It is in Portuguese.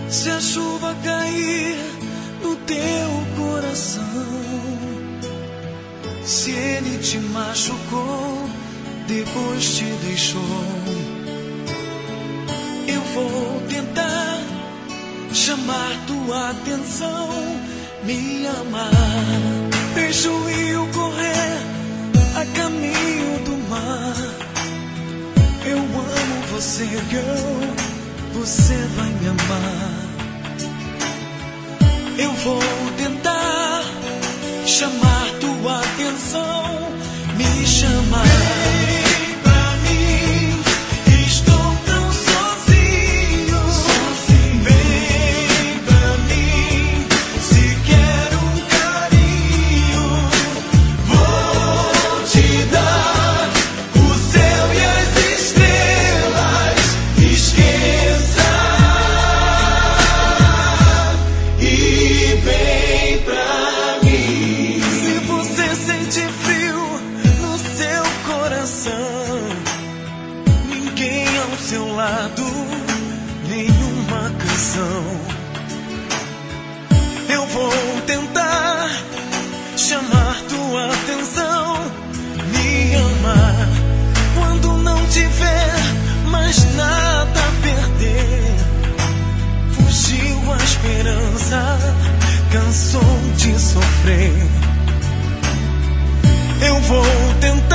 Se a chuva cair no teu coração, se ele te machucou, depois te deixou, eu vou tentar chamar tua atenção, me amar. Deixa o rio correr a caminho do mar. Eu amo você, girl, você vai me amar. Eu vou tentar chamar tua atenção, me chamar. Vem pra mim, estou tão sozinho. Vem pra mim, se quer um carinho, vou te dar o céu e as estrelas. Esqueça e vem pra mim. Se você sente frio no seu coração, ninguém ao seu lado, nenhuma canção. Eu vou tentar chamar tua atenção, me amar. Quando não tiver mais nada a perder, fugiu a esperança, cansou de sofrer. Eu vou tentar